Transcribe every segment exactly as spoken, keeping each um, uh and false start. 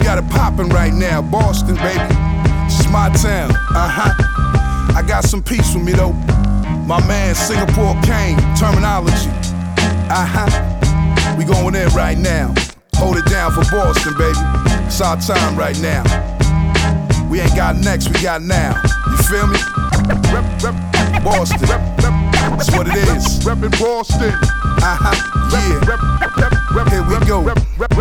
got it poppin' right now, Boston, baby. This is my town, uh-huh. I got some peace with me, though. My man, Singapore Kane, terminology, uh-huh. We going in right now. Hold it down for Boston, baby. It's our time right now. We ain't got next, we got now. You feel me? Boston, that's what it is. Reppin' Boston, uh-huh, yeah. Here we go.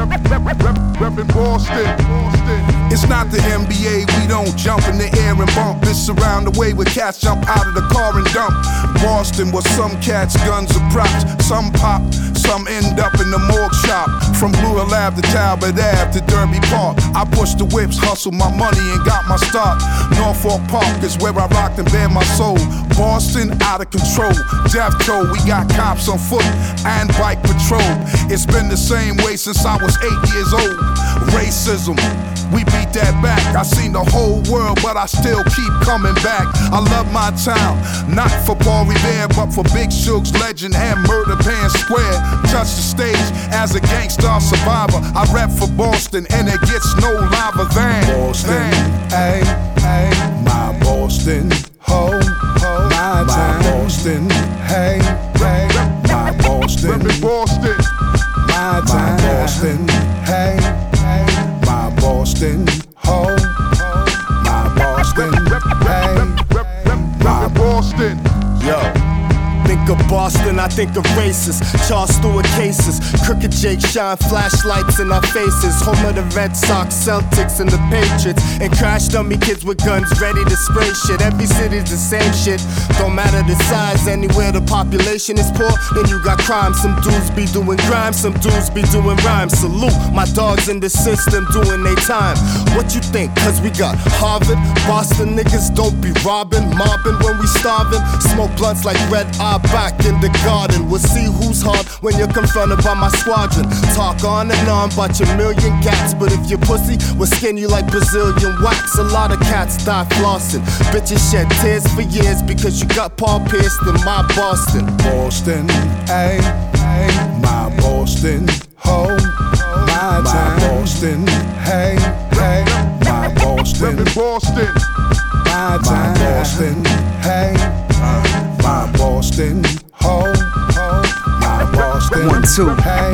Reppin' Boston. It's not the N B A, we don't jump in the air and bump. It's around the way where cats jump out of the car and dump. Boston, where some cats, guns are props. Some pop, some end up in the morgue shop. From Blue Hill Ave to Talbot Ave to Derby Park, I push the whips, hustle my money and got my start. Norfolk Park is where I rocked and bare my soul. Boston, out of control, death toll. We got cops on foot and bike patrol. It's been the same way since I was eight years old. Racism, we beat that back. I seen the whole world, but I still keep coming back. I love my town, not for Paul Revere, but for Big Shug's legend and Murder Pan Square. Touch the stage as a gangsta survivor. I rap for Boston, and it gets no liver than Boston, ayy, ayy, my Boston, ho, ho, my, my Boston, hey, hey, my Boston, Reppin' Boston, my time, my Boston, hey, hey, my Boston, ho, ho, my Boston, hey, my Boston. Yo. Think of Boston, I think of races, Charles Stewart cases, Crooked Jake shine flashlights in our faces. Home of the Red Sox, Celtics, and the Patriots. And crash dummy kids with guns ready to spray shit. Every city's the same shit, don't matter the size. Anywhere the population is poor, then you got crime. Some dudes be doing crime, some dudes be doing rhymes. Salute my dogs in the system doing their time. What you think? Cause we got Harvard, Boston niggas don't be robbing, mobbing when we starving. Smoke blunts like Red Eye back in the garden. We'll see who's hard when you're confronted by my squadron. Talk on and on about your million cats, but if you're pussy, we'll skin you like Brazilian wax. A lot of cats die flossing. Bitches shed tears for years because you got Paul pierced in my Boston. Boston, ayy, ayy, my Boston, ho, my time, Boston, hey, hey, my Boston, Reppin' Boston, my time, Boston, hey, my Boston, ho, ho, my Boston, one, two, hey,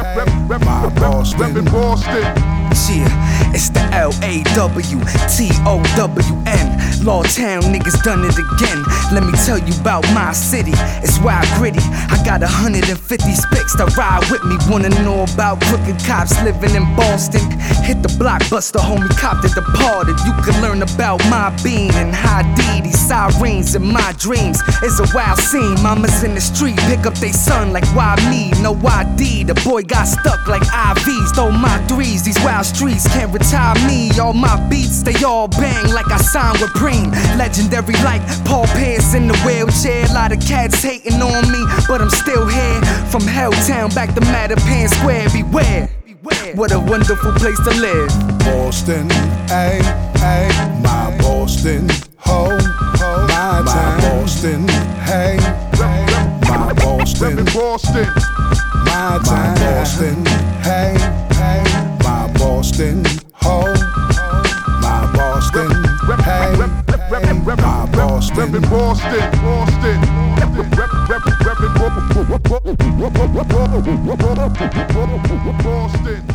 my Boston, Reppin' Boston. Yeah, it's the L A W T O W N. Lawtown niggas done it again. Let me tell you about my city. It's wild gritty. I got one hundred fifty spicks that ride with me. Wanna know about crooked cops living in Boston? Hit the blockbuster, homie, cop that departed. You can learn about my being and how D. These sirens in my dreams. It's a wild scene. Mamas in the street pick up they son like why me? No I D. The boy got stuck like I Vs. Throw my threes. These wild streets can't retire me. All my beats, they all bang like I signed with Preem. Legendary like Paul Pierce in the wheelchair. A lot of cats hating on me, but I'm still here. From Helltown back to Mattapan Square. Beware, what a wonderful place to live. Boston, ayy, ayy, my Boston, ho, ho, my time, Boston, hey, my Boston, Reppin' Boston, my time, Boston, hey, hey, my Boston, ho, my Boston, hey, my Boston, Reppin' Boston, Boston, Reppin' Boston.